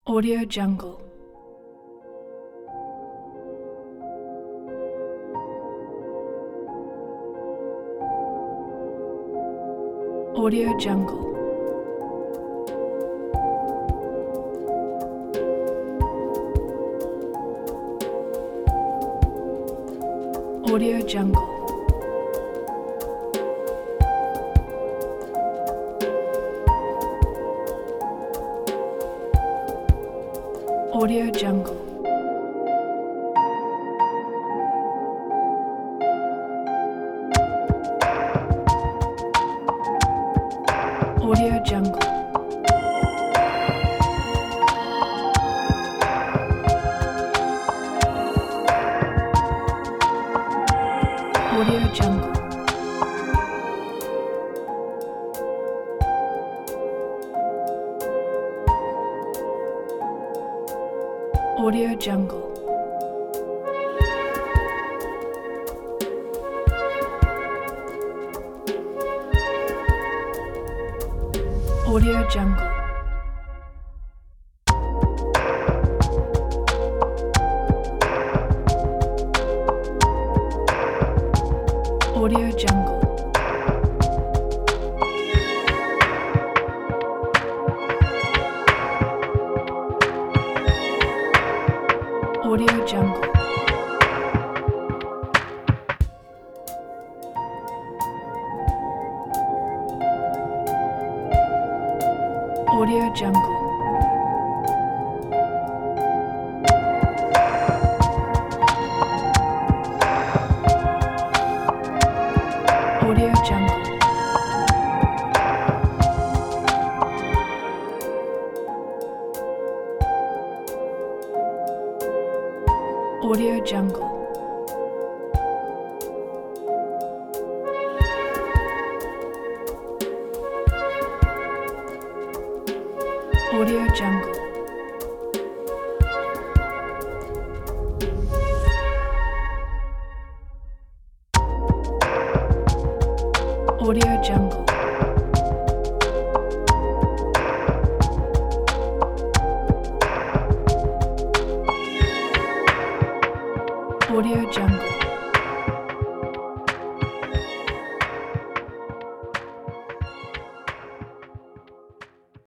Audio Jungle. Audio Jungle. Audio Jungle. Audio Jungle. Audio Jungle. Audio Jungle. Audio Jungle. Audio Jungle. Audio Jungle. Audio Jungle. Audio Jungle. Audio Jungle. Audio Jungle. Audio Jungle. Audio Jungle. Audio Jungle.